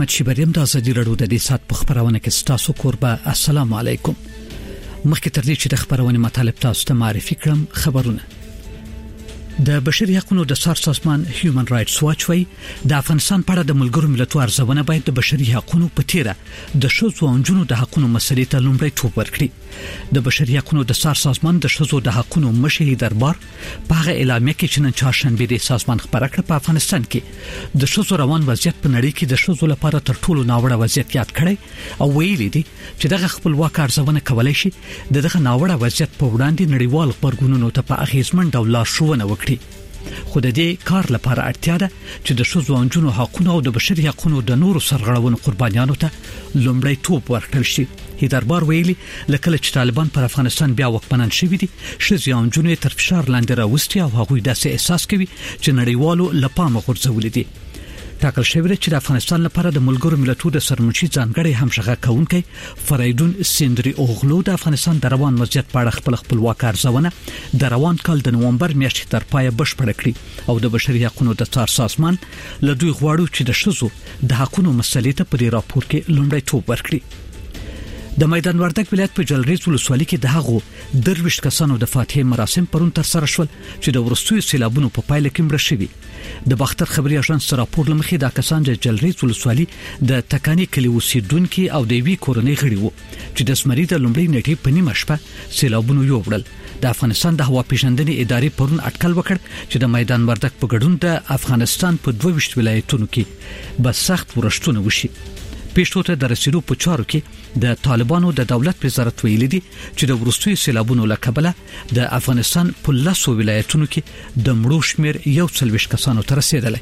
محمد شیبریم د ازادي رادیو د دې سات په خبرونه کې ستاسو قربا السلام علیکم. مخکې تر دې چې د خبرونه مطالب تاسو ته معرفي کړم، خبرونه د بشري حقوقو د سازمان هیومن رائټس واچ وی د افغانستان په اړه د ملګرو ملتونو ارزونه باید د بشري حقوقو په تیره د شذو او نجونو د حقوقو مسلې ته لومړیتوب ورکړي. د بشري حقوقو د سازمان د شذو د حقوقو مشهي دربار په هغه اعلامیه کې چې نن چهارشنبه د سازمان خبره کړه په افغانستان کې د شذو روان وضعیت په نړۍ کې د شذو لپاره تر ټولو ناوړه وضعیت یاد کړي او ویلي دي چې دغه خپلواک ارزونه کولای شي دغه ناوړه وضعیت په وړاندې نړیوال غبرګونونو ته په اغیزمن ډول لارښوونه وکړي. خو د دې کار لپاره اړتیا ده چې د شذو او نجونو حقوقو او د بشري حقوقو د نورو سرغړونو قربانیانو ته لومړیتوب ورکړل شي. هی دربار ویلي لکه چې طالبان پر افغانستان بیا وکمنان شوي دي، شذو او نجونو تر فشار لاندې راوستي او هغوی داسې احساس کوي چې نړیوالو لپاره غورځولې دي. ټاکل شوی چې د افغانستان لپاره د ملګرو ملتونو د سرمنشي ځانګړي همغږي کونکي فریدون سندري اوغلو د افغانستان د روان وضعیت په اړه خپلواک ارزونه د روان کال د نومبر میاشتې تر پایه بشپړه کړې او د بشري حقوقو د سازمان له دوی غواړي چې د شذو د حقوقو مسلې ته په دې راپور کې لومړیتوب ورکړي. د میدان وردګ ولایت په جلریز ولسوالۍ کې د هغو درویش کسانو د فاتحې مراسم پرون تر سره شول چې د ورستوي سیلابونو په پایله کې مړه شوي. د باختر خبري اژانس راپور لمخې د کسان د جلریز ولسوالۍ د تکانی کلی اوسیدونکو او د وی کورنۍ غړي وو چې د سمري د لومړۍ نیټې په نیمه شپه سیلابونو یوړل. د افغانستان د هوا پیژندنې ادارې پرون اټکل وکړ چې د میدان وردګ په ګډون د افغانستان په 22 ولایتونو کې به سخت ورښتونه وشي. پیښو ته د رسیدو په چارو کې د طالبانو د دولت وزارت ویلي دي چې د ورستوي سیلابونو لکبله د افغانستان په 10 ولایتونو کې د مړو شمیر 41 کسانو ته رسیدلی.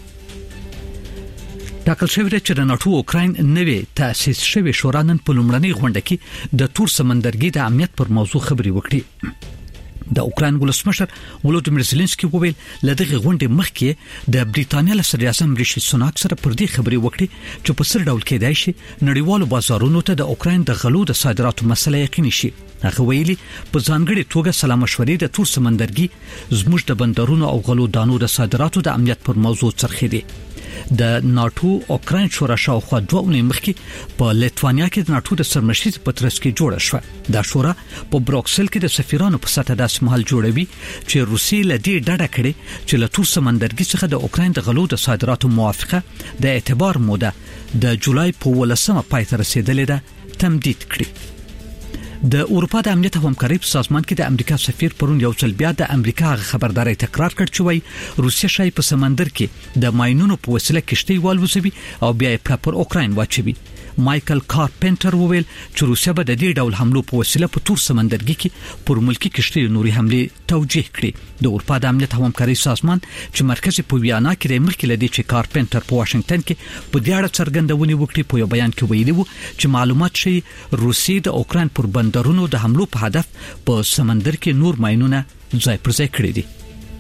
ټاکل شوی چې د ناتو اوکراین نوې تاسیس شوی شورا نن په لومړنۍ غونډه کې د تور سمندرګي د امنیت پر موضوع خبري وکړي. د اوکراین ولسمشر ولودیمیر زيلنسکي وویل لدغه غونډې مخکې د بریټانیا له صدر اعظم ریشي سوناک سره پر دې خبري وکړي چې په سر ډول کېدای شي نړیوالو بازارونو ته د اوکراین د غلو د صادراتو مسله یقیني شي. هغه ویلي په ځانګړي توګه سلا مشورې د تور سمندرګي زموږ د بندرونو او غلو دانو د صادراتو د امنیت پر موضوع څرخي دي. د ناتو اوکراین شورا شاوخوا 2 اونۍ مخکې په لیتوانیا کې د ناتو د سرمشي په ترڅ کې جوړه شوه. دا شورا په بروکسل کې د سفیرانو په سطح د سمحل جوړوي چې روسي لدی ډډه کړي چې له تور سمندرګي څخه د اوکراین د غلو د صادراتو موافقه د اعتبار موده د جولای په 18 پای ته رسیدلې ده تمدید کړي. د اروپا د امنیت او همکارۍ په سازمان کې د امریکا سفیر پرون یو ځل بیا د امریکا خبرداري تکرار کړ چې وایي روسیا شای په سمندر کې د ماینونو په وسیله کشتۍ والوزوي او بیا یې پر اوکراین واچوي. مایکل کارپنټر وویل چې روسیا به د دې ډول حملو په وسیله په تور سمندرګي کې پر ملکی کشتۍ نوري حمله توجیه کړي. د اروپا د امنیت او همکارۍ سازمان چې مرکز په ویانا کې مخکې لدی چې کارپنټر په واشنگټن کې په دې اړه څرګندونې وکړي په یو بیان کې ویلي وو چې معلومات شي روسي د اوکراین پر بندرونو د حملو په هدف په سمندر کې نور ماینونه ځای پر ځای کړی دي.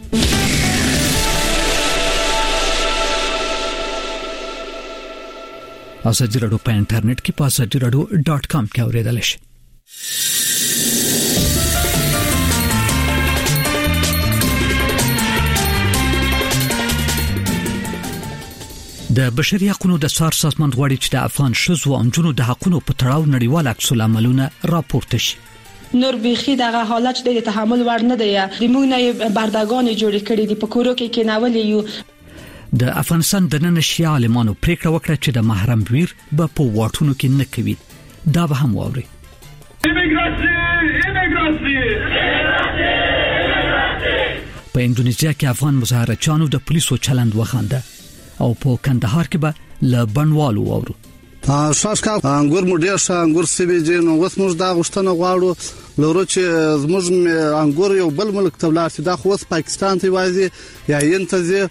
ازادي رادیو په انټرنیټ کې په azadieradio.com کې اوریدل شي. د بشري حقوقو د سازمان غواړي چې د افغان شذو او نجونو د حقوقو په تړاو نړیوال عکس العملونه راپورته شي. نور بيخي دغه حالت د تحمل ور نه دی. د موږ نه بردګان جوړ کړي دي په کورو کې ناولې یو. د افغانستان د نن شیا عالمانو پریکړه وکړه چې د محرم ویر به په واټونو کې نه کوي. دا به هم واوري. په اندونیزیا کې افغان مظاهرچیانو د پولیسو چلند وخانده او په کندهار کې به ل بنوالو واورو. شاشکا انګور مډیر شا انګور سیبي نو اوس موږ دا غشتنه غواړو لورو چې زموږ انګور یو بل ملک ته ولاړ شي. دا خو اوس پاکستان ته وایي یا ینتزه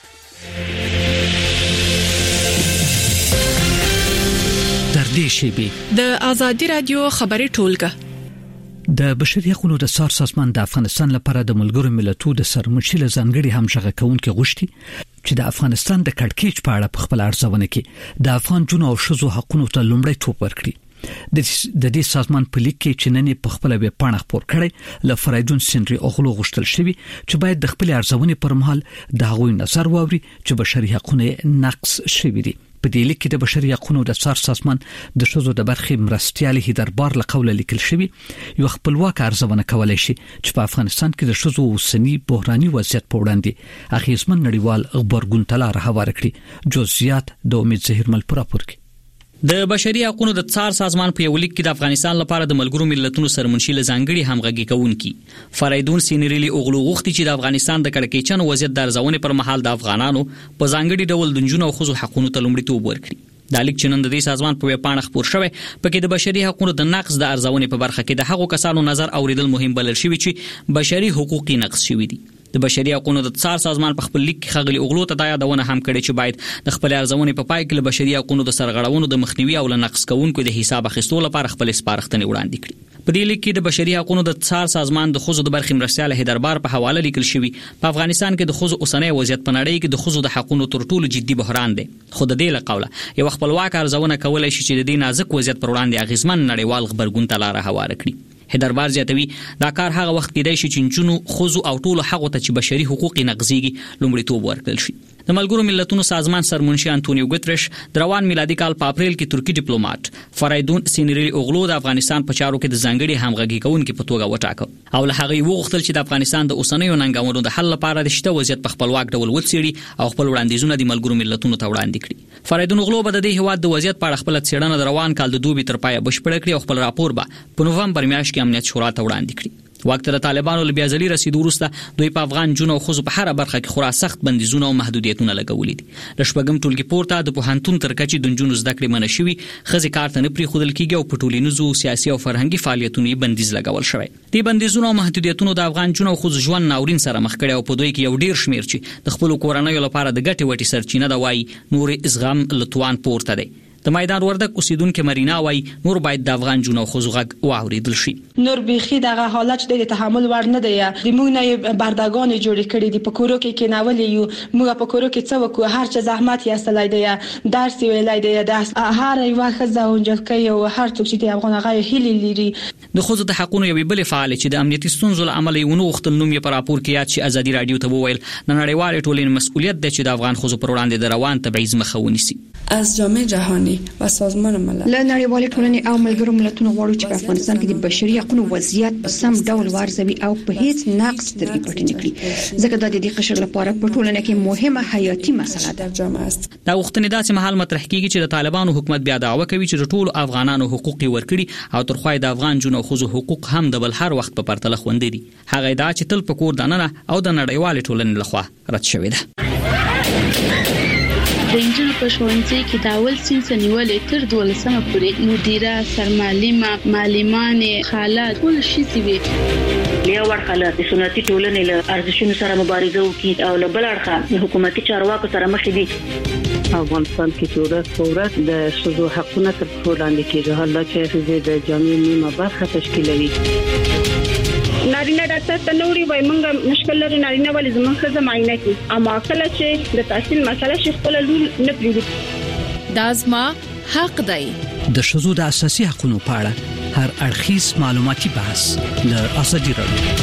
در دې شی د ازادي رادیو خبري ټولګه د بشري حقوقو د سازمان د افغانستان لپاره د ملګرو ملتونو د سرمنشي ځانګړي همغږي کونکي غوښتي چې د افغانستان د کډکېچ په اړه په خپل ارزونه کې د افغان جنو او شذو حقوقو ته لومړیتوب ورکړي. د دې سازمان په لیک کې چې نن په خپل ویب پاڼه خبر کړي ل فریدون سندري اوغلو غوښتل شوی چې باید د خپل ارزونې پر مهال د هغوی نظر واوري چې بشري حقوقو نقص شوی دي. په دې لیک کې د بشري حقوقو د څار سازمان د شذو د برخې مرستيالي هیدربار لقوله لیکل شوی یو خپلواک ارزونه کولای شي چې په افغانستان کې د شذو اوسنی بحراني وضعیت په وړاندې اخیزمن نړیوال خبرګون تلار هوار کړي. جزئیات د امید زهیر مل پراپور کې. د بشري حقوقو د څار سازمان په یو لیک کې د افغانستان لپاره د ملګرو ملتونو سرمنشي لزانګړي همغږي کوونکي فریدون سینریلی اوغلو غوښتي چې د افغانستان د کړکېچن وضعیت د ارزونې پر مهال د افغانانو په ځانګړي ډول د نجونو او ښځو حقوقو ته لومړیتوب ورکړي. د لیک چنن د دې سازمان په ویبپاڼه خبر شوی پکې د بشري حقوقو د نقض د ارزونې په برخه کې د هغو کسانو نظر اوریدل مهم بلل شوی چې بشري حقوقي نقض شوی دي. د بشري حقوقو د څار سازمان په خپل لیک کې خغلی اوغلو ته دا یادونه هم کړې چې باید د خپل ارزونې په پای کې د بشري حقوقو د سرغړونو د مخنیوي او نقض کوونکو د حساب اخیستلو لپاره خپل سپارښتنې وړاندې کړي. په دې لیک کې د بشري حقوقو د څار سازمان د ښځو د برخې مرستيال هیدربار په حواله لیکل شوی په افغانستان کې د ښځو اوسنۍ وضعیت په نړۍ کې د ښځو د حقوقو تر ټولو جدي بحران دی. خو د دې لقوله یو خپلواک ارزونه کولای شي چې د دې نازک وضعیت پر وړاندې اغیزمن نړیوال خبرګون ته لار هواره کړي. هیدربار زیاتوي دا کار هغه وخت کېدای شي چې جنونو خوځو او ټولو حقوقو ته چې بشري حقوق نقضيږي لومړیتوب ورکړل شي. د ملګرو ملتونو سازمان سرمنشي انټونیو ګوتریش د روان میلادي کال په اپریل کې ترکی ډیپلوماټ فریدون سینریلی اوغلو د افغانستان په چارو کې د ځانګړي همغږي کوونکي په توګه وټاکه او له هغه وغوښتل چې د افغانستان د اوسنیو ننګونو د حل لپاره د شته وضعیت په خپلواک ډول وڅېړي او خپل وړاندیزونه د ملګرو ملتونو ته وړاندې کړي. فریدون اوغلو به د دې هیواد د وضعیت په اړه خپل څېړنه د روان کال د دوبي تر پایه بشپړه کړي او خپل راپور به په نوومبر میاشت کې امنیت شورا ته وړاندې کړي. وخت د طالبانو له بیازلي رسیدو وروسته دوی په افغان جنونو او ښځو په هر برخه کې خورا سخت بندیزونه او محدودیتونه لګولي دي. د شپږم ټولګي پورته د پوهنتون تر کچې د جنونو زده کړې منع شوي، ښځې کار ته نه پرېښودل کېږي او په ټولنیزو سیاسي او فرهنګي فعالیتونو یې بندیز لګول شوی. دې بندیزونو او محدودیتونو د افغان جنونو او ښځو ژوند ناورین سره مخ کړی او په دوی کې یو ډیر شمیر چې د خپل کورنیو لپاره د ګټې وټې سرچینه ده وایي نور زغم لتوان پورته دی. د میدان وردک اوسیدونکو مرینا وای نور باید د افغان جنونو او ښځو غږ واوریدل شي. نور بيخي دغه حالت د تحمل ور نه دی. د موږ نه بردگان جوړ کړي دي، په کورو کې کېنولې یو موږ په کورو کې څه وکړو، هر څه زحمت یې استلای دی، درس ویلای دی، د هر یو خزه اونجلکې او هر څوک چې د افغان غي هلي لري. د ښځو د حقوقو یو بل فعال چې د امنیتي ستونزو عمل یې ونو وختل نوم یې پر راپور کې یاد شي ازادي رادیو ته وویل د نړیوال ټولنې مسؤلیت دی چې د افغان ښځو پر وړاندې د روان تبعیض مخه ونیسي. از جامعه جهانی و سازمان ملل له نړیوالې ټولنې او ملګرو ملتونو غواړو چې په افغانستان کې د بشري حقوقو وضعیت په سم ډول وارزوي او په هیڅ نقص سترګې پټې نه کړي، ځکه دا د دې قشر لپاره په ټولنه کې مهمه حیاتي مسله ده. دا وختونه داسې مهال مطرح کیږي چې د طالبانو حکومت بیا دعوه کوي چې د ټولو افغانانو حقوق ورکړي او ترخوای د افغان جنونو او ښځو حقوق هم د بل هر وخت په پرتله خوندې دي. هغه دا چې تل په کور دننه او د نړیوال ټولنې لخوا رد شوی ده. د انجل په ښوونځي کې د اول صنف نیولې تر 12مه پورې مدیره، سرمعلمه، معلمانې، خاله ټول شي وي. له ورخله د سنتي ټولنې له ارزښتونو سره مبارزه وکړي او له بل اړخه حکومتي چارواکو سره مخ دي. افغانستان کې ورځ د ښځو حقوقو تر څو لاندې کېږي، حالات چې د جامعې نیمه برخه تشکیلوي. نارینه ډاکټر ته نوري وای مونږه مشکل لري، نارینه ولې زموږ ښځه معاینه کوي، اما کله چې د تحصیل مسله شي خپل لور نه پریږدي. دا زما حق دی. د ښځو د اساسي حقوقو په اړه هر اړخیز معلوماتي بحث له ازادي رادیو.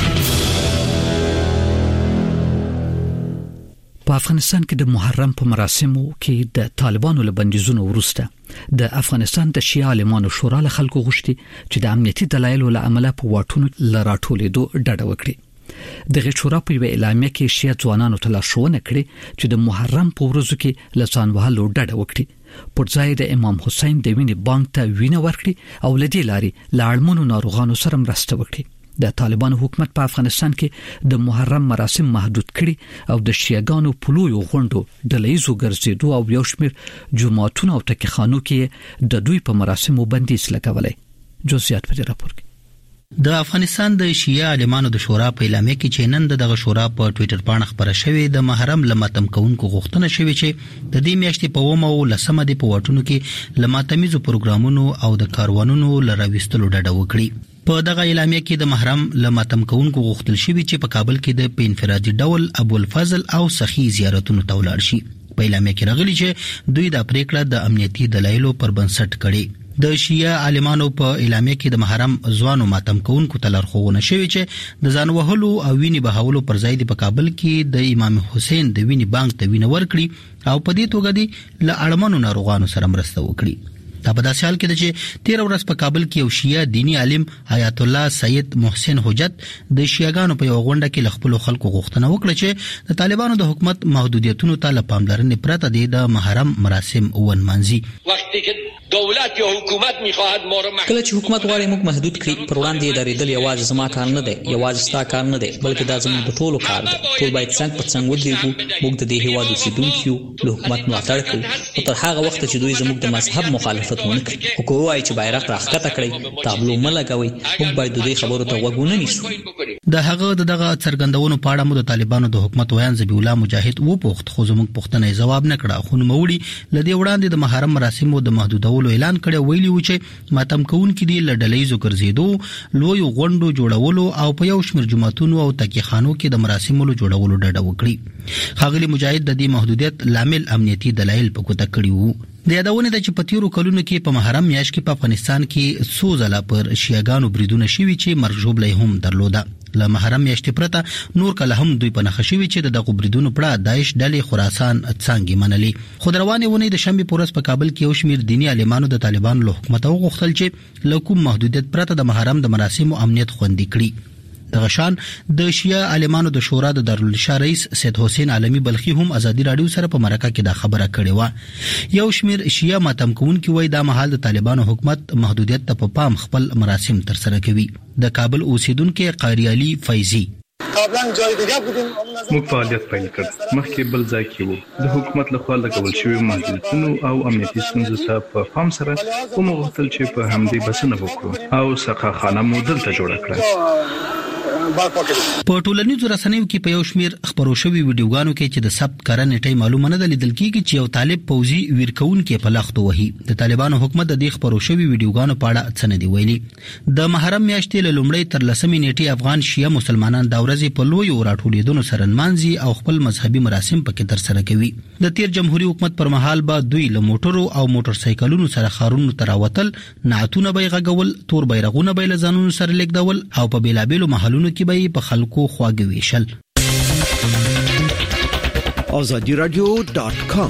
په افغانستان کې د محرم په مراسمو کې د طالبانو له بندیزونو وروسته د افغانستان د شیعه عالمانو شورا له خلکو غوښتي چې د امنیتي دلایلو له امله په واټونو لراټولېدو ډډه وکړي. د شورا په اعلامیه کې شیعه ځوانانو ته لارښوونه کړې چې د محرم په ورځو کې له ځان وهلو ډډه وکړي، پر ځای د امام حسین د وینې بانک ته وینه ورکړي او لدې لارې له اړمنو ناروغانو سره مرسته وکړي. د طالبانو حکومت په افغانستان کې د محرم مراسم محدود کړي او د شیعاګانو په لویو غونډو ډلهیزو ګرځېدو او یو شمېر جماعتونو او ټکیخانو کې د دوی په مراسمو بندیز لګولای. جزئیات په دې راپور کې. د افغانستان د شیعه عالمانو د شورا په اعلامیه کې چې نن دغه شورا په ټوئیټر باندې خبره شوې د محرم لماتم کوونکو غوښتنه شوې چې د دې میاشتې په 9 او 10 د په واټونو کې لماتمیزو پروګرامونو او د کاروانونو لراويستلو ډډه وکړي. په دغه اعلامیه کې د محرم لماتم کوونکو غوښتل شوی چې په کابل کې د انفرادي ډول ابو الفضل او سخی زیارتونو ته ولاړ شي. په اعلامیه کې راغلي چې دوی د پریکړه د امنیتي دلایلو پر بنسټ کړي. د شیعه عالمانو په اعلامیه کې د محرم ځوانو ماتم کوونکو تلرخونه شوی چې د ځان وهلو او ویني بهولو پر ځای په کابل کې د امام حسین د ویني بانک ته وینه ورکړي او په دې توګه د اړمنو ناروغانو سره مرسته وکړي. دا په داسې حال کې ده چې 13 ورځ په کابل کې یو شیعه دینی عالم آیت الله سید محسن حجت د شیعاګانو په یو غونډه کې خپل خلکو غوښتنه وکړه چې د طالبانو د حکومت محدودیتونو ته پاملرنې پرته د محرم مراسم ونمانځي. وقتی که دولت یا حکومت می‌خواهد ما را کله چې حکومت غواړي موږ محدود کړي پر وړاندې درېدل یوازې زما کار نه دی، یوازې ستا کار نه دی، بلکې دا زموږ د ټولو کار دی. ټول باید څنګه په څنګه ودرېږو. موږ د دې هیواد اوسیدونکو له حکومت ملاتړ کوو او تر هغه وخت چې دوی زموږ د مذهب مخالفت ونه کړي. کوی چې بیرغ راخته کړی تابلو ملګوي، موږ باید د دې خبرو ته غوږ ونه نیسو. د هغه دغه څرګندونو په اړه مو د طالبانو د حکومت ویان ذبیح الله مجاهد وپوښت، خو زموږ پوښتنه جواب نه کړه. خو نوموړي لدی وړاندې د محرم مراسمو د محدودولو اعلان کړی، ویلي و چې ماتم کوونکي دي لړډلېزو ګرځېدو، لوی غونډو جوړولو او په یو شمېر جماعتونو او تکیخانو کې د مراسمو جوړولو ډډه وکړي. خاغلی مجاهد د دې محدودیت لامل امنیتي دلایل په کوته کړی وو. د یادونه ده چې په تیرو کلونو کې په محرم میاشت کې په افغانستان کې څو ځله پر شیعاګانو بریدونه شوي چې مرګ ژوبله هم درلوده. له محرم میاشتې پرته نور کله هم دوی په نښه شوي چې د دغو بریدونو پړه داعش ډلې خراسان څانګې منلي. خو د روانې اونۍ د شنبې په ورځ په کابل کې یو شمېر دیني عالمانو د طالبانو له حکومت وغوښتل چې له کوم محدودیت پرته د محرم د مراسمو امنیت خوندي کړي. دغه شان د شیعه عالمانو د شورا د دارالانشا رئیس سید حسین عالمی بلخی هم ازادي رادیو سره په مرکه کې دا خبره کړې و. یو شمېر شیعه ماتم کوونکي وایي دا مهال د طالبانو حکومت محدودیت ته په پام خپل مراسم تر سره کوي. د کابل اوسیدونکو قاری علي فیضی موږ فعالیت پیل کړ، مخکې بل ځای کې وو. د حکومت لخوا لګول شوی محدودیتونو او امنیتي ستونزو ته په پام سره کوم غوښتل چې په همدې بسنه وکړو او سقاخانه مو دلته جوړه کړه. په ټولنیزو رسنیو کې په یو شمېر خبرو شوي ویډیوګانو کې چې د ثبت کړه نیټه معلومه نه ده لیدل کېږي چې یو طالب پوځي ویرکونکي په لختو وهي. د طالبانو حکومت د دې خبرو شوي ویډیوګانو په اړه څه نه دی ویلي. د محرم میاشتې له لومړۍ تر 10 نیټې افغان شیعه مسلمانان د ورځې په لویو راټولېدنو سره نمانځي او خپل مذهبي مراسم پکې تر سره کوي. د تیر جمهوریت حکومت پر مهال به دوی له موټرو او موټر سایکلونو سره خارونو ته راوتل، نعتونه به غږول، تور بیرغونه به له ځانونو سره لیږدول او په بیلابیلو محلونو کې به په خلکو خواږه ویشل. azadiradio.com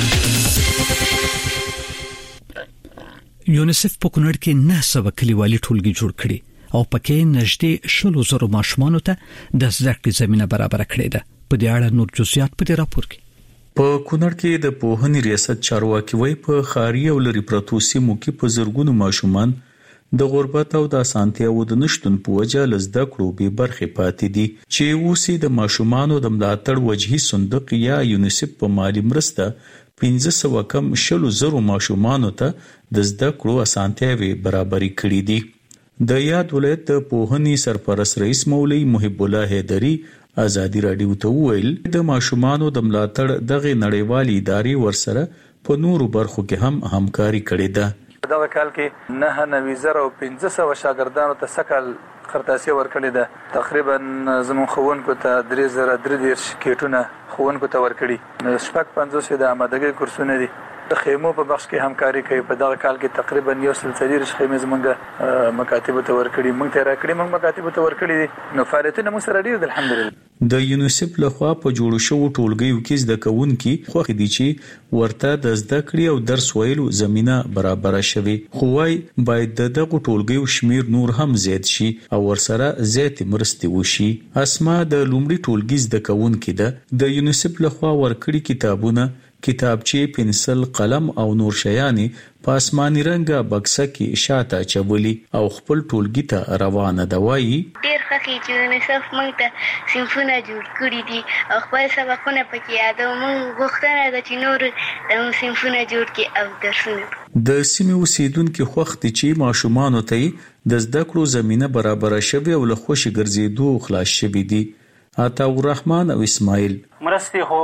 یونیسف په کونړ کې 900 کلیوالي ټولګي جوړ کړي او پکې نږدې 100,000 ماشومان ته د زده کړې زمينه برابر کړې ده. په دې اړه نور جزئیات په دې راپور کې. په کونړ کې د پوهنې ریاست چارواکي وایي په خاري او لري پرتو سیمو کې په زرګونو ماشومان د غربت او د اسانتیاو د نشټون په وجه لزده کړو به برخه پاتې دي چې اوسې د ماشومانو د ملاتړ وجهي صندوق یا یونیسف په مالی مرسته 1500 کم 100,000 ماشومانو ته د زده کړو اسانتیاوي برابرۍ کړې دي. د یاد ولایت د پوهنې سرپرست رئیس مولوی محب الله حیدری ازادي رادیو ته ویل د ماشومانو د ملاتړ دغه نړیوالې ادارې ورسره په نورو برخو کې هم همکاري کړې ده. دغه کال کې 9,500 شاګردانو ته سکل خرطاسي ورکړې ده. تقریبا زموږ ښوونکو ته 3,033 کیټونه ښوونکو ته ورکړي. شپږ 50 د آمادګۍ کورسونه دي. د خیمو په بخش کې همکاري کوي. په دغه کال کې تقریبا 140 خیمې زمونږ مکاتب ته ورکړي. موږ ته راکړي، موږ مکاتب ته ورکړي دي. نو فعالیتونه موږ سره ډیر دي الحمدلله. د یونیسف لخوا په جوړو شو ټولګیو کې زده کوونکي خوښ دي چې ورته د زده کړې او درس ویلو زمينه برابر شوي. خو وايي باید دغه ټولګیو شمیر نور هم زیات شي او ورسره زیات مرستې وشي. اسما د لومړي ټولګي زده کوونکي د یونیسف لخوا ورکړي کتابونه، کتابچې، پنسل، قلم او نور شیانی په آسماني رنګه بکسه کې شاته چولي او خپل ټولګي ته روانه ده. وایي ډیر خوښي چې یونیسف موږ ته صنفونه جوړ کړي دي او خپل سبقونه پکې یادو. موږ غوښتنه ده چې نور د صنفونه جوړ کړي او درسونه. د سیمې اوسیدونکو خوښ دي چې ماشومان ته د زده کړو زمينه برابر شوي او له خوشي ګرځېدو خلاص شوي دي. عطا الرحمن او اسماعیل مرستي هو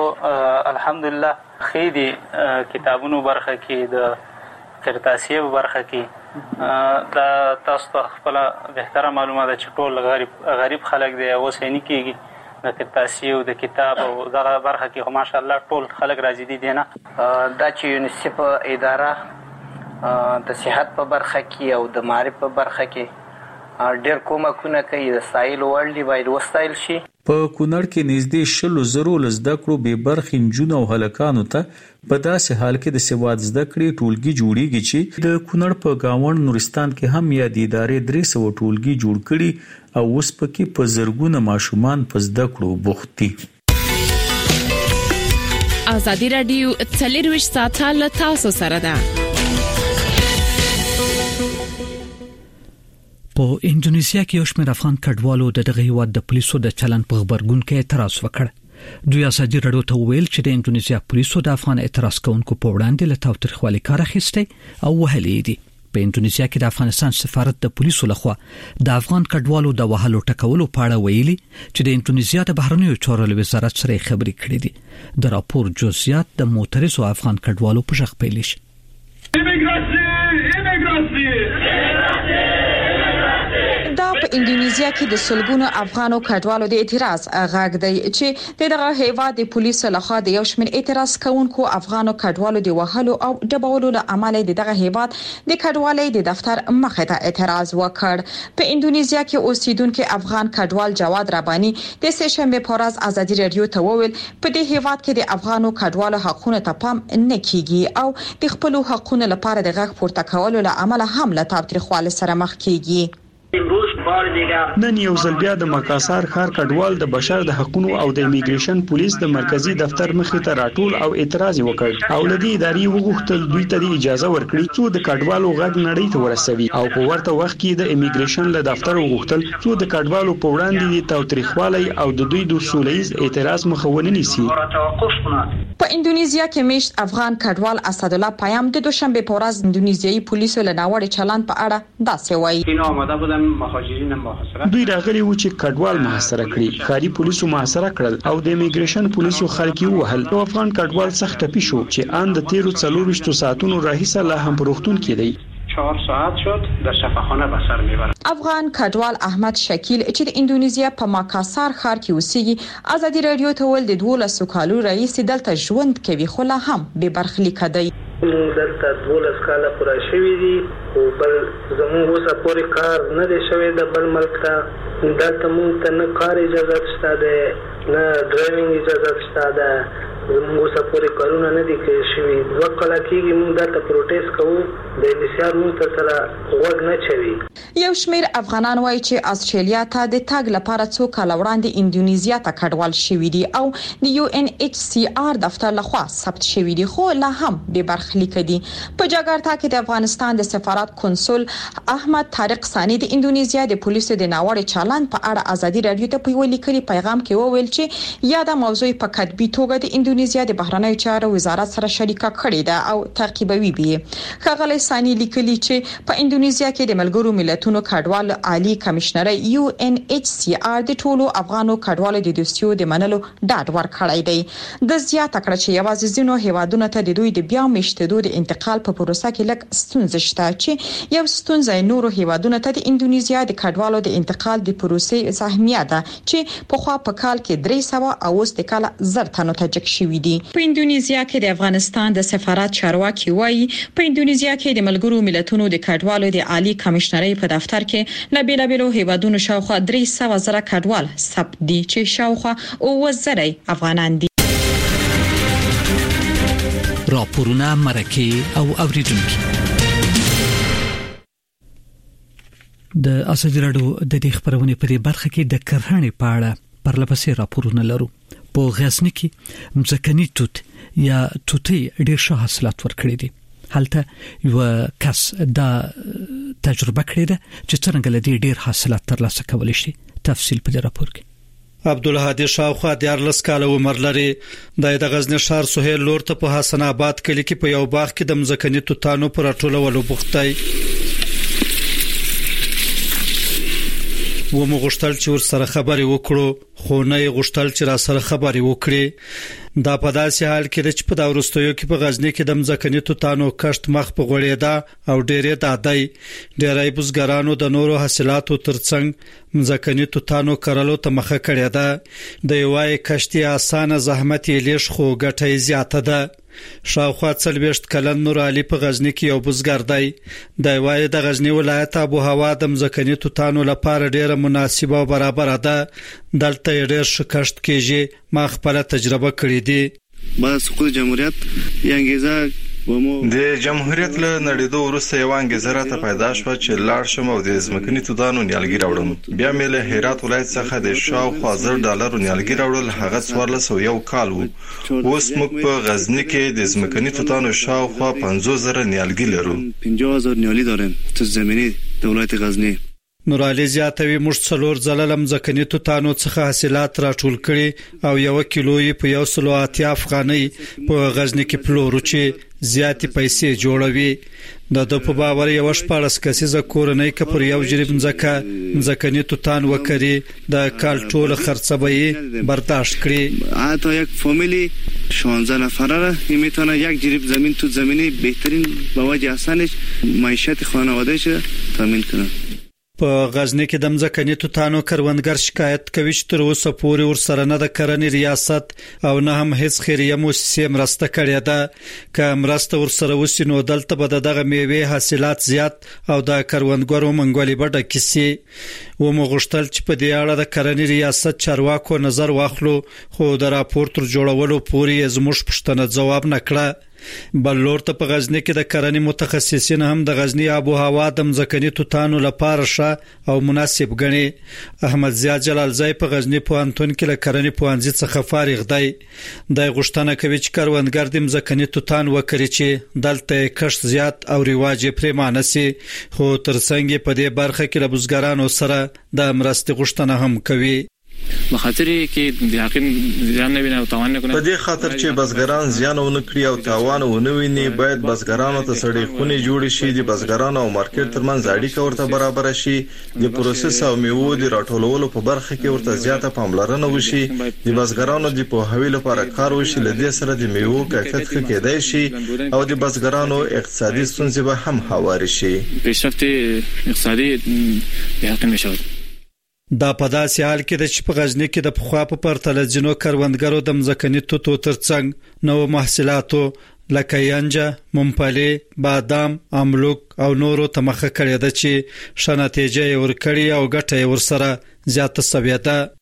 الحمدلله خېدي کتابونو برخه کې د کرتاسي برخه کې دا تاسو ته خپل بهتره معلومات چې ټول غریب خلک دی او سینې کېږي د کرتاسي او د کتاب او دغه برخه کې ماشاءالله ټول خلک راځي دي نه. دا چې یونیسف اداره د صحت په برخه کې او د معرفت په برخه کې ډېر کومکونه کوي. د سایل ورلډ باید وستایل شي. په کونړ کې نږدې 100,000 زده کړو به برخې نجونو او هلکانو ته په داسې حال کې د سواد زده کړې ټولګي جوړیږي چې د کونړ په گاوند نورستان کې هم یا د ادارې 300 ټولګي جوړ کړي او اوس پکې په زرګونه ماشومان په زده کړو بوخت دي. ازادي رادیو 24 ساعته له تاسو سره ده. په انډونیزیا کې یو شمېر افغان کډوالو د دغه هیواد د پولیسو د چلن په خبرګون کې اعتراض وکړ. دوی ازادي رادیو ته ویل چې د انډونیزیا پولیسو د افغان اعتراض کوونکو په وړاندې له تاوتریخوالي کار اخیستی او وهلې دي. په انډونیزیا کې د افغانستان سفارت د پولیسو لخوا د افغان کډوالو د وهلو ټکولو په اړه ویلي چې د انډونیزیا د بهرنیو چارو وزارت سره خبرې کړې دي. د راپور جزئیات د موترزو افغان کډوالو په ژغ پیل شي. دا په انډونیزیا کې د سلګونو افغانو کډوالو د اعتراض غږ دی چې دغه هیواد د پولیسو لخوا د یو شمېر اعتراض کوونکو افغانو کډوالو د وهلو او ډبولو له امله دغه هیواد د کډوالۍ د دفتر مخې ته اعتراض وکړ. په انډونیزیا کې اوسیدونکو افغان کډوال جواد ربانی د سهشنبه په ورځ ازادي رادیو ته وویل په دې هیواد کې د افغانو کډوالو حقوقو ته پام نه کیږي او د خپل حقوقو لپاره د غږ پورته کولو له امله هم له تاوتریخوالي سره مخ کیږي. نن یو ځل بیا د مکاسار ښار کډوال د بشر د حقوقو او د امیګریشن پولیس د مرکزی دفتر مخې ته راټول او اعتراض وکړ او لدی اداري وغوښتل دوی ته اجازه ورکړي چې د کډوالو غږ نړۍ ته ورسوي او په ورته وخت کې د امیګریشن له دفتر وغوښتل چې د کډوالو په وړاندې د تاوتریخوالي او د دوی د سولهییز اعتراض مخاوني نيسي. په انډونیزیا کې میشت افغان کډوال اسد الله پیام د دوشنبه په ورځ انډونیزیایي پولیسو له ناوړه چلند په اړه داسې وایي. دوی راغلي و چې کډوال محاصره کړي. ښاري پولیسو محاصره کړل او د امیګریشن پولیسو خلک وهل. یو افغان کډوال سخت ټپي شو چې ان د 13 ساعتونو راهیسه لا هم پروختون کېدی. 4 ساعت شد در شفاخانه به سر میبرد. افغان کډوال احمد شکیل چې د انډونیزیا په ماکاسار ښار کې اوسېږي ازادي رادیو ته ول د 12 کالو رئیس دلته ژوند کوي خو لا هم به برخلیک دی. دلته 12 کاله پوره شوې دي او بل زموږ اوسه پورې کار نه دی شوی د بل ملک ته. دلته موږ ته نه کار اجازه شته ده نه ډرایوینګ اجازه شته ده. زموږ اوسه پورې کارونه نه دي کړی شوي. 2 کاله کېږي موږ دلته پروټیست کوو د انډونیزیا موږ ته سره غوږ نه چوي. یو شمېر افغانان وایي چې استرالیا ته د تګ لپاره څو کال وړاندې انډونیزیا ته کډوال شوي دي او د UNHCR دفتر لخوا ثبت شوي دي خو لا هم به برخلیک دي. په جاکارتا کې د افغانستان د سفارت کنسول احمد طارق ثانی د انډونیزیا د پولیسو د ناوړه چلند په اړه ازادي رادیو ته په ولیکلي پیغام کې وویل چې یاده موضوع په کتبي توګه د انډونیزیا د بهرنیو چارو وزارت سره شریکه کړې ده او تعقیبوي به. ښاغلی ثانی لیکلي چې په انډونیزیا کې د ملګرو ملتونو کډوال عالی کمشنري UNHCR د ټولو افغانو کډوالو د دوستیو د منلو ډاډ ورکړی دی. د زیاته کړ چې یوازې ځینو هیوادونو ته د دوی د بیا میشتېدو د انتقال په پروسه کې لږ ستونزې شته چې یو ستونزه نورو هیوادونو ته د انډونیزیا د کډوالو د انتقال د پروسې سهمیه ده چې په خوا په کال کې 300 او اوس د کال زر تنو ته جګ شوي دي. په انډونیزیا کې د افغانستان د سفارت چارواکي وایي په انډونیزیا کې د ملګرو ملتونو د کډوالو د عالی کمشنري په دفتر کې له بیلابیلو هیوادونو شاوخوا 300,000 کډوال ثبت دي چې شاوخوا 9,000 افغانان دي. راپورونه مرکه او اوریدونکو د ازادي رادیو د دې خبرونه په برخه کې د کرهڼې په اړه پرلپسې راپورونه لرو. په غزنی کې مځکني توت یا توتي ډېر ښه حاصلات ورکړي دي. هلته یو کس دا تجربه کړې ده چې څنګه لدی ډېر حاصلات ترلاسه کولای شي. تفصیل په دې راپور کې. عبدالهادي شاوخوا 14 کاله عمر لري. د غزنی ښار سهیل لور ته په حسن آباد کلی کې په یو باغ کې د مځکني توتانو پر ټولولو بوختای. و مو غشتل چې ور سره خبرې وکړو خو نه غشتل چې را سره خبرې وکړي. دا په داسې حال کې چې په دا وروستیو کې په غزنی کې د مځکني توتانو کښت مخ په غوړېدا او ډېرې دادای ډېرای بزګرانو د نورو حاصلاتو ترڅنګ مځکني توتانو کرلو ته مخه کړې ده د یوای کښتي اسانه زحمت یې لیش خو ګټه زیاته ده شاوخوا 40 کلن نور علي په غزنی کې یو بزګر دی د وای د غزنی ولایت ابو هوا د مځکني توتانو لپاره ډیره مناسبه او برابر ده دلته ډیر شکشت کېږي ما خپل تجربه کړې دي با سقوط جمهوریت یانګیزه د جمهوریت له نړیدو وروسته یو انګیزه راته پیدا شوه چې لاړ شم او د ځمکني توتانو نیالګي راوړم بیا مې له هرات ولایت څخه د شاوخوا $1000 نیالګي راوړل هغه 1401 کال وو اوس موږ په غزنی کې د ځمکني توتانو شاوخوا 50000 نیالګي لرو 50000 نیالګي داریم تو زمینی د ولایت غزنی نور علي زیاتوي موږ څلور ځله مځکني توتانو څخه حاصلات راټول کړي او 1 کیلو یې په 180 افغانۍ په غزنی کې پلورو چې زیاتې پیسې جوړوي د په باور یو شپږ کسیزه کورنۍ ک پر یو جریب مځکني توتان وکړي د کال ټول خرڅبي برداشت کړي حتی یک فامیلی 16 نفره میتونه یک جریب زمین تو زمینی بهترین با وجه آسانش معیشت خانوادهش تامین کنه په غزنی کې د مځکني توتانو کروندګر شکایت کوي چې تر اوسه پورې ورسره نه د کرنې ریاست او نه هم هیڅ خیریه مؤسسه مرسته کړې ده که مرسته ورسره وسی نو دلته به دغه میوه حاصلات زیات او د کروندګرو منګولې بډه کیسي و مغشتل چې په دې اړه د کرنې ریاست چارواکو نظر واخلو خو د راپور تر جوړولو پورې زموږ پښتنه ځواب نکړه بلور ته په غزنی کې د کرنې متخصصین هم د غزنی آب او هوا د مځکني توتانو لپاره ښه او مناسب ګڼي احمد زیاد جلالزی په غزنی پوهنتون کې له کرنې پوهنځي څخه فارغ دی د غشتنه کوي چې کروندګر د مځکني توتان وکړي چې دلته کښت زیات او رواج پریمانه سي خو ترڅنګ په دې برخه کې له بزګرانو سره د مرستې غشتنه هم کوي بخاطر کې د حقین ځان نه ویني او تاوان نه کوي په دې خاطر چې بزګران زیان ونه کړی او تاوان ونه ویني باید بزګرانو ته سړې خونې جوړ شي د بزګرانو او مارکیټ ترمنځ اړیکه ورته برابر شي د پروسس او میوو د راټولولو په برخه کې ورته زیاته پاملرنه وشي د بزګرانو د پوهاوي لپاره کار وشي لدې سره د میوو کیفیت ښه کېدای شي او د بزګرانو اقتصادي ستونزې به هم هواري شي پیشرفت اقتصادي د حقین نشو دا په داسې حال کې چې په غزنی کې د پخوا په پرتله ځینو کروندګرو د مځکني توتو ترڅنګ نو محصولاتو لکه ینجه، ممپلی، بادام، املوک او نورو ته مخه کړې ده چې ښه نتیجه ورکړي او ګټه یې ورسره زیاته شوې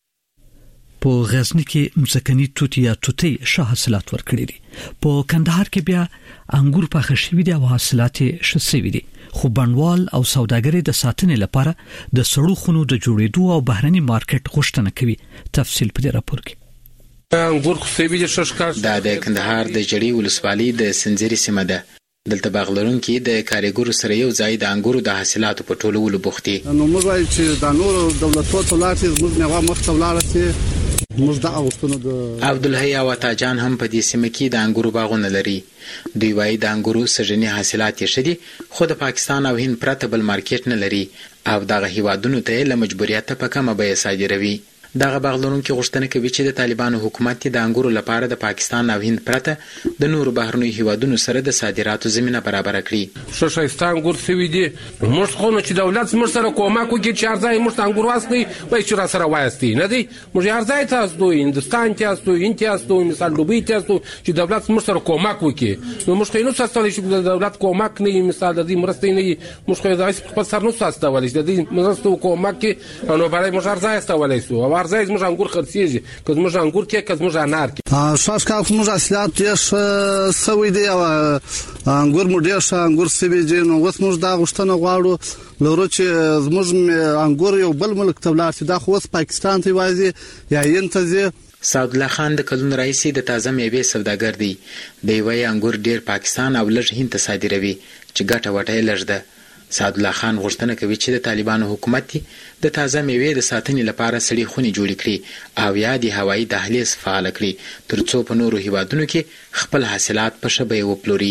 ده په غزنی کې مځکني توت یا توتي ښه حاصلات ورکړي دي په کندهار کې بیا انګور پخې شوي دي او حاصلات یې ښه شوي دي خو بڼوال او سوداګري د ساتنې لپاره د سړو خونو د جوړېدو او بهرني مارکیټ غوښتنه کوي تفصیل په دې راپور کې انګور خو سیبي د ششکار د کندهار د جړی ولسوالۍ د سنځري سیمه ده دلته باغلرونکو د کاریګرو سره یو ځای د انګورو د حاصلاتو په ټولولو بوختي نو موږ وایو چې د نورو دولتونو ته لاړ موږ نه مخته ولاړ شي موږ د اوستونو د عبدالحی او تاجان هم په دې سیمه کې د انګورو باغونه لري دوی وايي د انګورو سږنی حاصلات یې شدي خو د پاکستان او هند پرته بل مارکیټ نه لري او دغه هیوادونو ته له مجبوریت په کمه بیه صادروي دغه باغلرونکو غوښتنه کوي چې د طالبانو حکومت د انګورو لپاره د پاکستان او هند پرته د نورو بهرنی هیوادونو سره د صادراتو زمينه برابر کړي شایسته انګور سوي دي موږ خو نو چې دولت موږ سره کومک وکړي چې ارزای موږ انګور واسطي وای چې را سره وایستی نه دي موږ ارزای تاسو دوی هندستان ته تاسو انتیاس دوی مثال دوی تاسو چې دولت موږ سره کومک وکړي نو موږ خو نو ساتل شي د دولت کومک نه مثال د دې مرستې نه موږ خو د خپل سر نو ساتل شي د دې مرستو کومک نو برای موږ ارزای استولای سو ارزای موږ انګور خرڅیږي که موږ انګور کې که موږ انار کې شاش کا موږ اصلات یې سوي دی او انګور مو ډیر ښه انګور سوي دي نو اوس موږ دا غوښتنه غواړو لورو چې موږ انګور یو بل ملک ته ولاړ شي دا خو پاکستان ته وایي یا ینتزي سعد الله خان د کلون رئیس د تازه میوه سوداګر دی دی وایي انګور ډیر پاکستان او لږ هند ته صادروي چې ګټه وټه لږ ده سعد الله خان غوښتنه کوي چې د طالبانو حکومت د تازه میوې د ساتنې لپاره سړې خونې جوړې کړي او یا د هوایي دهلیز فعال کړي ترڅو په نورو هیوادونو کې خپل حاصلات په ښه بیه وپلوري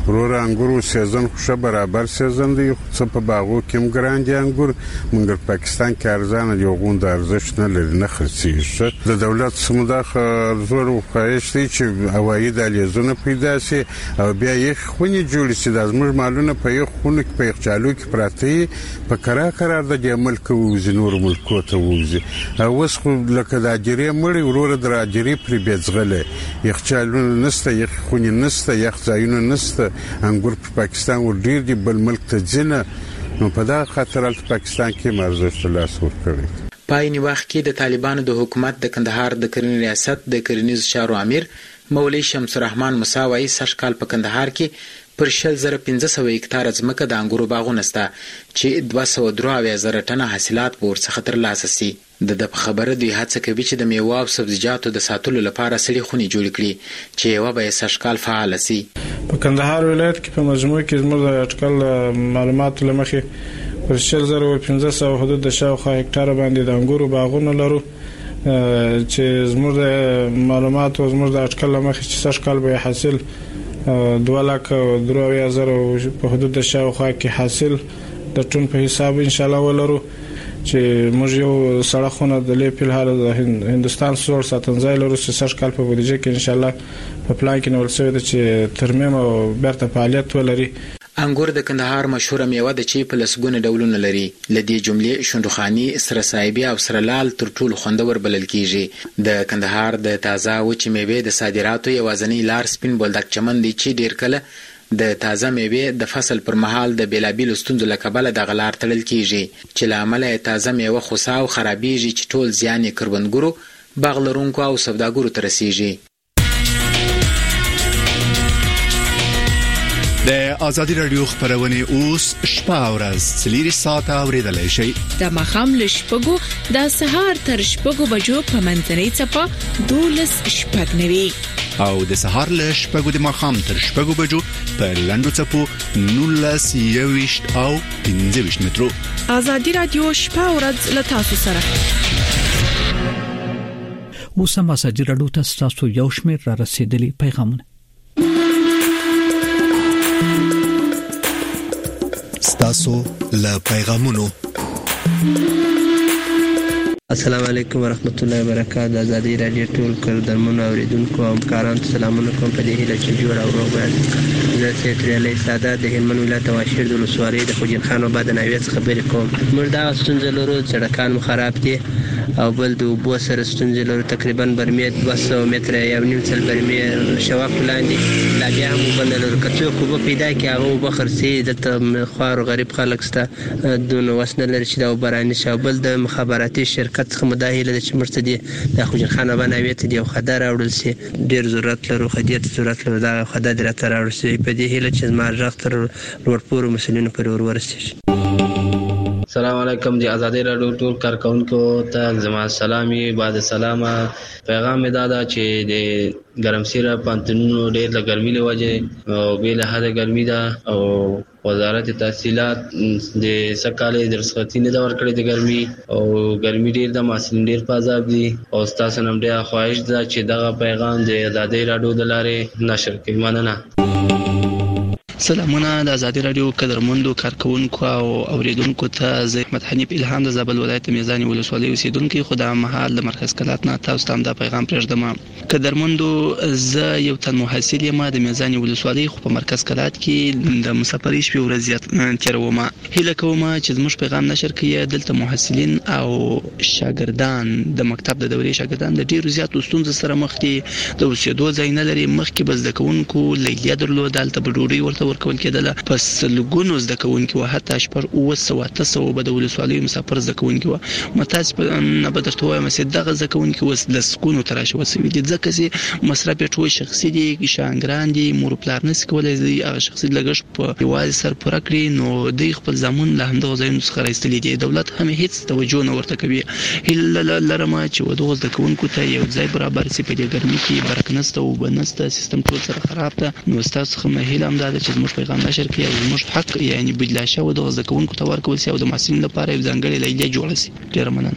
ورور انګورو سیزن خو برابر سیزن دی څه په باغو کې ګران دي انګور موږ پاکستان کې ارزانه دی غوند ارزښت نه لري نه خرڅیږي د دولت سمداخه زور او خواهش دی چې عواید الیزونه پیدا شي او بیا یې خونی جوړ شي د زموږ مالونه په یو خونه کې په یخچالو کې پراته په قرار د ملک او زنور ملکو ته وځي او وس خو لکه د اجرې مړی ورور د اجرې پر بیځغله یخچالو نسته یخ خونی نسته یخ ځایونه نسته انګور په پاکستان ور ډیر دی بل ملک ته ځنه نو په دا خاطر په پاکستان کې مرزش لاس ور کړی پایني وخت کې د طالبانو د حکومت د کندهار د کرنې ریاست د کرنیز چارو امیر مولوی شمس الرحمن مساوي سرکال په کندهار کې پر 1500 هکتار ځمکه د انګورو باغونه سته چې 203 ټنه حاصلات ورڅخه ترلاسه سي د خبره دی هڅه کوي چې د میوه او سبزیجاتو د ساتلو لپاره سړي خوني جوړ کړي چې یو به سرکال فعال سي په کندهار ولایت کې په مجموع کې زموږ د اټکل معلوماتو لمخې پر 1500 حدود د شاوخوا هکتار باندې د انګورو باغونه لرو چې زموږ د معلوماتو زموږ د اټکل لمخې چې سرکال به حاصل 2,03,000 په حدود د شاوخوا کې حاصل د ټون په حساب ان شاء الله ولرو چې موږ یو سړخونه د لیپل حال د هندستان سور ساتنځای لرو چې سرکال په بودیجه کې ان شاء الله په پلان کې نول شوی دی چې ترمیم او بیرته فعالیت ولري انګور د کندهار مشهور میوه د چې په لسګونه ډولونه لري لدې جملې شندخانی سره صایبی او سره لال تر ټولو خوندور بلل کیږي د کندهار د تازه وچ میوه د صادراتو یوازنی لار سپین بولدک چمن دی چې ډیر کله د تازه میوه د فصل پر مهال د بیلابیل ستونزو لکبل د غلار تړل کیږي چې لامل تازه میوه خوسا او خرابېږي چې ټول زیان کروندګرو باغلرونکو او سوداګرو ته رسیږي د ازادي رادیو خبرونه اوس شپه او ورځ 3 ساعته اوریدلای شئ د مخام لشپګو د سهار تر شپګو بجو په منځنۍ چپه 12 شپږ نوي او د سهار لشپګو د مخام تر شپګو بجو په لندو چپو 19 او 15 مترو ازادي رادیو شپه او ورځ له تاسو سره اوس هم ازادي رادیو تاسو یو شمېر را رسیدلی پیغامونه ستاسو له پیغامونو السلام علیکم ورحمت الله وبرکاته ازادي رادیو ټول کردمون اوریدونکو او همکارانو سلامونه کوم په دې هیله چې جوړ او روغ یاست زه سید علي ساده د هلمند ولایت واشیر د لسواري د خوجین خان وباد نویت خبرې کوم موږ دا ستونزې لرو سړکان خراب دي او بل د اوبو سره ستونزې لرو تقریبا برمې 200 متره یو نیم څل برمې شواف لاندې لا بیا هم بل لرو کڅو کو پیدا کی هغه بخرسي د خوار غریب خلک سته دون وسنه لري چې دا برانی شابل د مخابراتي شرکت څخه مداهله د چمرته دي د خوجین خان وباد نویت دی او خدای راوړل سي ډیر ضرورت لرو خدیت ضرورت لرو دا خدای دې راته راوړل سي په دې هیله چې ما ژغتر ورپور مسلمانانو پر ورسي السلام علیکم دی ازادي رادیو ټول کارکونکو ته زما سلامي بعد سلامه پیغام دا دا چې د ګرمسیره پانتونو ډېر د ګرمۍ له وجه او به له هغه ګرمۍ دا او وزارت تحصیلات د سکالې درسختی نه دا ورکړي د ګرمۍ او ګرمۍ ډېر د محصلین ډېر په عذاب دي او تاسو نن ډېر خواهش ده چې دا پیغام د ازادي رادیو د لارې نشر کړئ مننه سلامونه د ازادي رادیو قدرمندو کارکونکو او اوریدونکو ته زه احمد حنیف الهام د زابل ولایت میزانی ولسوالۍ اوسیدونکو خدای مهال د مرکز کلات نه تاسو ته دا پیغام پرېږدم قدرمندو زه یو تن محصل یم د میزانی ولسوالۍ خو په مرکز کلات کې د مسافرۍ شپې ورځ تیروم هیله کوم چې زموږ پیغام نشر کړئ دلته محصلین او شاګردان د مکتب د دورې شاګردان د ډیرو زیاتو ستونزو سره مخ دي د اوسېدو ځای نه لري مخکې بس د کوونکو لیلیه درلودل ته ډوډۍ ورته ورکول کېدله پس لګونو زده کوونکي و حتی شپږ 900 به د ولسوالۍ مسافر زده کوونکي و متاسف نه به درته وایم چې دغه زده کوونکي اوس د سکونو تر راشي وسوي دي ځکه چې مصرف یې ټول شخصي دي شانګران دي مور پلار نس کولای دي هغه شخصي لګښت په یوازې سر پوره کړي نو د خپل ځامن له همدغه ځایونو څخه راستلي دي دولت هم هیڅ توجه نه ورته کوي هله لرمه چې ودغه زده کوونکو ته یو ځای برابر سي په دې ګرمۍ کې برکنسته او بنسته سیستم ټول سره خراب ده نو تاسو خو مه هیله هم ده چې موږ پیغام نشر کړی او موږ حق یعنی بدلا شو د زده کوونکو ته ورکول سي او د محصلینو لپاره یو ځانګړی لیلیه جوړه سي ډیر مننه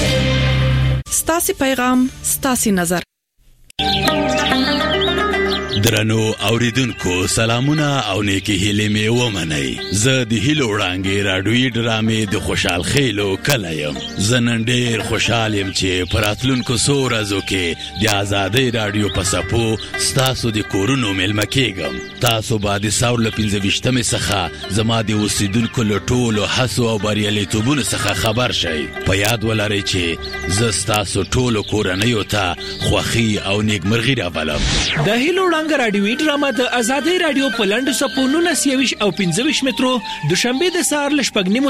ستاسو پیغام ستاسو نظر درنو اوریدونکو سلامونه او نیکی هیلې مې ومنئ. زه د هیلو وړانګې راډیویي ډرامې د خوشحال خیلو کلی یم. زه نن ډېر خوشحال یم چې په راتلونکو څو ورځو کې د ازادۍ راډیو په څپو ستاسو د کورونو میلمه کېږم. تاسو به د ساور له 25مې څخه زما د اوسیدونکو له ټولو هڅو او بریالیتوبونو څخه خبر شئ. په یاد ولرئ چې زه ستاسو ټولو کورنیو ته خوښي او نیکمرغي راولم. د هیلو وړانګه راډیویي ډرامه د ازادۍ راډیو په لنډو څپو 19 او 25 مترو دوشنبه د سهار ل 6:30